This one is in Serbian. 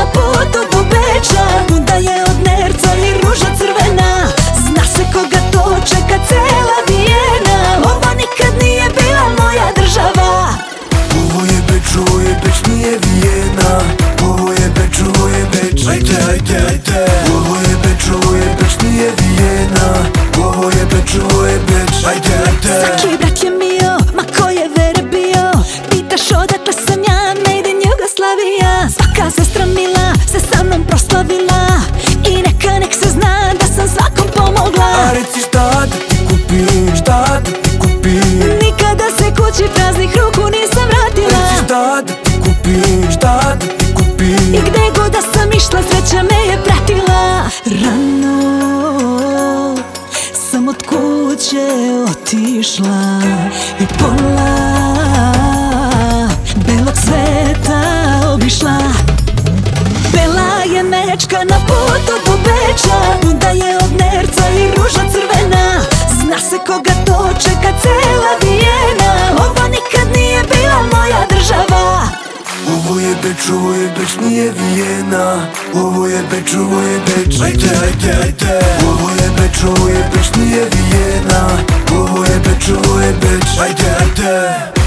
putu do Beča. Bunda je od nerca i ruža crvena, zna se koga to čeka cela Vijena. Ovo nikad nije bila moja država. Ovo je Beč, ovo je Beč, nije Vijena. Ovo je Beč, ovo je Beč, ajde, ajde, ajde. Ovo je Beč, ovo je Beč, nije Vijena. Ovo je Beč, ovo je Beč, ajde, ajde. Svaki brat je mio, ma ko je vere bio. Pitaš odakle sam ja, made in Jugoslavija. Svaka sestra mila se sa mnom proslavila i nek se zna da sam svakom pomogla. A reci šta da ti kupim, šta da ti kupim. Nikada se kući praznih ruku nisam vratila. Reci šta da ti kupim, šta da ti kupim. I gde god da sam išla sreća me je pratila. Rano sam od kuće otišla i pola belog sveta obišla. Bela je mečka na putu do Beča, bunda je od nerca i ruža crvena, zna se koga to čeka cela Vijena. Ovo nikad nije bila moja država. Ovo je Beč, ovo je Beč, nije Vijena. Ovo je Beč, ovo je Beč, ajde, ajde, ajde. Ovo je Beč, ovo je Beč, nije Vijena. Ovo je Beč, ovo je Beč, ajde, ajde.